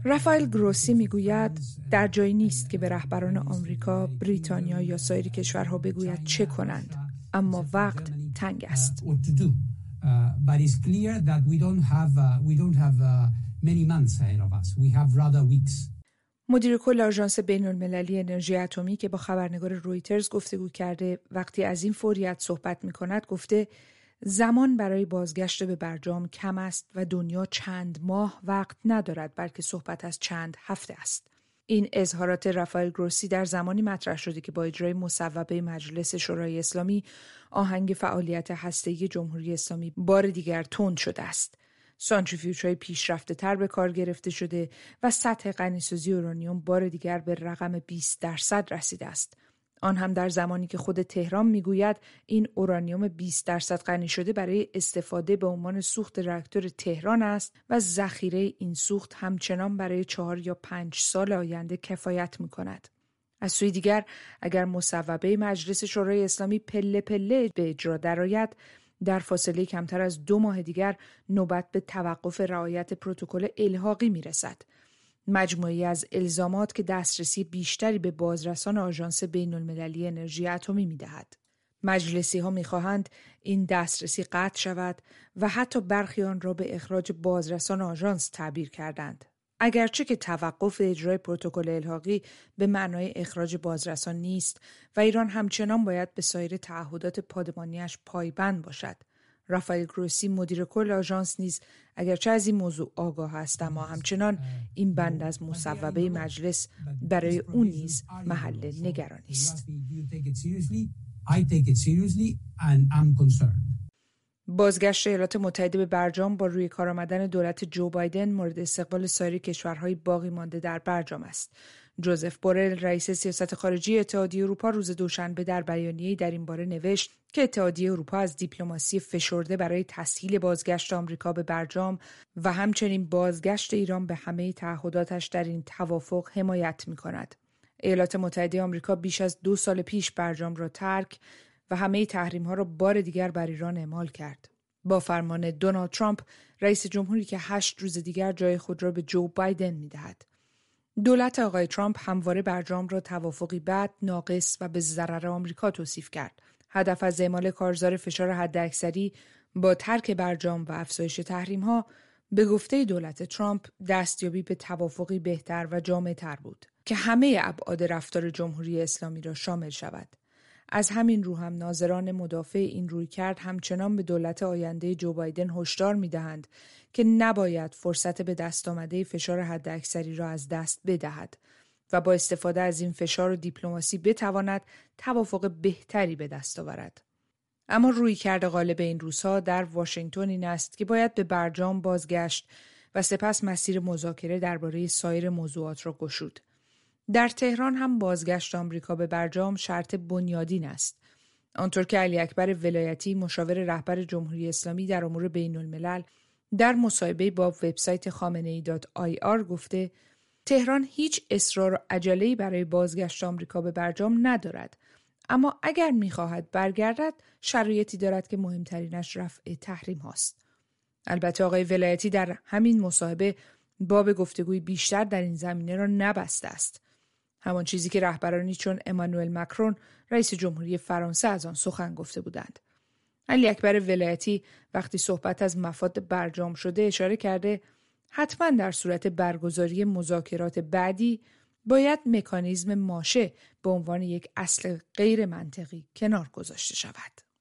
رافائل گروسی میگوید در جایی نیست که به رهبران آمریکا، بریتانیا یا سایر کشورها بگوید چه کنند، اما وقت تنگ است. But it's clear that we don't have many months ahead of us. We have rather weeks. مدیر کل آژانس بین‌المللی انرژی اتمی که با خبرنگار رویترز گفتگو کرده وقتی از این فوریت صحبت می‌کند گفته زمان برای بازگشت به برجام کم است و دنیا چند ماه وقت ندارد بلکه صحبت از چند هفته است. این اظهارات رافائل گروسی در زمانی مطرح شده که با اجرای مصوبه مجلس شورای اسلامی آهنگ فعالیت هسته‌ای جمهوری اسلامی بار دیگر تند شده است. سانتریفیوژهای پیشرفته‌تر به کار گرفته شده و سطح غنیسازی اورانیوم بار دیگر به رقم 20% رسیده است. آن هم در زمانی که خود تهران میگوید این اورانیوم 20% غنی شده برای استفاده به عنوان سوخت راکتور تهران است و ذخیره این سوخت همچنان برای 4 یا 5 سال آینده کفایت می‌کند. از سوی دیگر اگر مصوبه مجلس شورای اسلامی پله پله به اجرا درآید، در فاصله کمتر از 2 ماه دیگر نوبت به توقف رعایت پروتکل الحاقی میرسد. مجموعه‌ای از الزامات که دسترسی بیشتری به بازرسان آژانس بین‌المللی انرژی اتمی می‌دهد. مجلسی‌ها می‌خواهند این دسترسی قطع شود و حتی برخی آن را به اخراج بازرسان آژانس تعبیر کردند. اگرچه که توقف اجرای پروتکل الحاقی به معنای اخراج بازرسان نیست و ایران همچنان باید به سایر تعهدات پادمانیش پایبند باشد. رافائل گروسی مدیر کل آژانس نیز اگرچه از این موضوع آگاه است اما همچنان این بند از مصوبه مجلس برای او نیز محل نگرانی است. بازگشت ایالات متحده به برجام با روی کار آمدن دولت جو بایدن مورد استقبال سایر کشورهای باقی مانده در برجام است. جوزف بورل رئیس سیاست خارجی اتحادیه اروپا روز دوشنبه در بیانیه‌ای در این باره نوشت که اتحادیه اروپا از دیپلماسی فشرده برای تسهیل بازگشت آمریکا به برجام و همچنین بازگشت ایران به همه تعهداتش در این توافق حمایت می‌کند. ایالات متحده آمریکا بیش از 2 سال پیش برجام را ترک و همه تحریم‌ها را بار دیگر بر ایران اعمال کرد. با فرمان دونالد ترامپ رئیس جمهوری که 8 روز دیگر جای خود را به جو بایدن می‌دهد. دولت آقای ترامپ همواره برجام را توافقی بد، ناقص و به ضرر آمریکا توصیف کرد. هدف از اعمال کارزار فشار حداکثری با ترک برجام و افزایش تحریم‌ها به گفته دولت ترامپ دستیابی به توافقی بهتر و جامع‌تر بود که همه ابعاد رفتار جمهوری اسلامی را شامل شود. از همین رو هم ناظران مدافع این رویکرد همچنان به دولت آینده جو بایدن هشدار می‌دهند که نباید فرصت به دست آمده فشار حداکثری را از دست بدهد و با استفاده از این فشار و دیپلماسی بتواند توافق بهتری به دست آورد. اما رویکرد غالب این روزها در واشنگتن این است که باید به برجام بازگشت و سپس مسیر مذاکره درباره سایر موضوعات را گشود. در تهران هم بازگشت آمریکا به برجام شرط بنیادین است. آنطور که علی اکبر ولایتی مشاور رهبر جمهوری اسلامی در امور بین الملل در مصاحبه با وبسایت khamenei.ir گفته تهران هیچ اصرار و عجله‌ای برای بازگشت آمریکا به برجام ندارد، اما اگر می‌خواهد برگردد شرایطی دارد که مهمترینش رفع تحریم هاست. البته آقای ولایتی در همین مصاحبه باب گفتگوی بیشتر در این زمینه را نبسته است. همان چیزی که رهبرانی چون امانوئل مکرون رئیس جمهوری فرانسه از آن سخن گفته بودند. علی اکبر ولایتی وقتی صحبت از مفاد برجام شده اشاره کرده حتما در صورت برگزاری مذاکرات بعدی باید مکانیزم ماشه به عنوان یک اصل غیر منطقی کنار گذاشته شود.